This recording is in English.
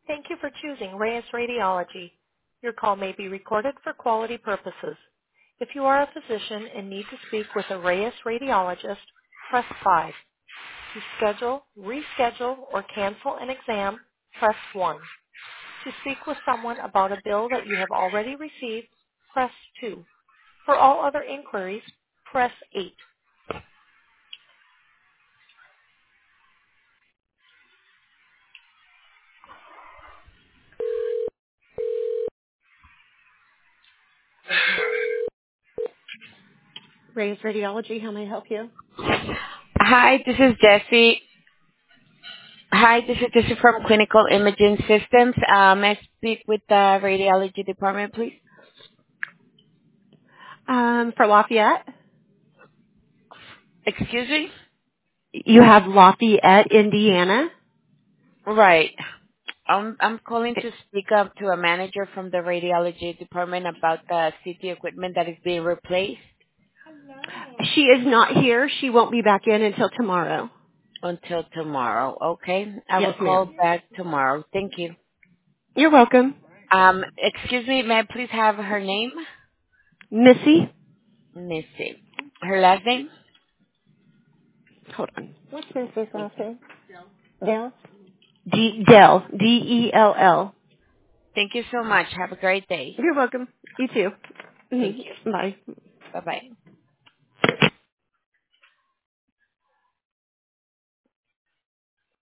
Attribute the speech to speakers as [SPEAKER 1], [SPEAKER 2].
[SPEAKER 1] Thank you for choosing Reyes Radiology. Your call may be recorded for quality purposes. If you are a physician and need to speak with a Reyes radiologist, press 5. To schedule, reschedule, or cancel an exam, press 1. To speak with someone about a bill that you have already received, press 2. For all other inquiries, press 8. Reyes Radiology, how may I help you?
[SPEAKER 2] Hi, this is Jessie. Hi, this is Jessie from Clinical Imaging Systems. May I speak with the radiology department, please?
[SPEAKER 1] For Lafayette?
[SPEAKER 2] Excuse me?
[SPEAKER 1] You have Lafayette, Indiana?
[SPEAKER 2] Right. I'm calling to speak up to a manager from the radiology department about the CT equipment that is being replaced
[SPEAKER 1] She is not here. She won't be back in until tomorrow.
[SPEAKER 2] until tomorrow. Okay. I
[SPEAKER 1] Yes,
[SPEAKER 2] will call
[SPEAKER 1] ma'am.
[SPEAKER 2] back tomorrow. Thank you.
[SPEAKER 1] You're welcome.
[SPEAKER 2] Excuse me, may I please have her name?
[SPEAKER 1] Missy?
[SPEAKER 2] Missy. Her last name?
[SPEAKER 1] Hold on. What's Missy's
[SPEAKER 2] Thank
[SPEAKER 1] last
[SPEAKER 2] you.
[SPEAKER 1] name? Dell? Dell. Dell.
[SPEAKER 2] Thank you so much. Have a great day.
[SPEAKER 1] You're welcome. You too.
[SPEAKER 2] Thank you.
[SPEAKER 1] Bye.
[SPEAKER 2] Bye-bye.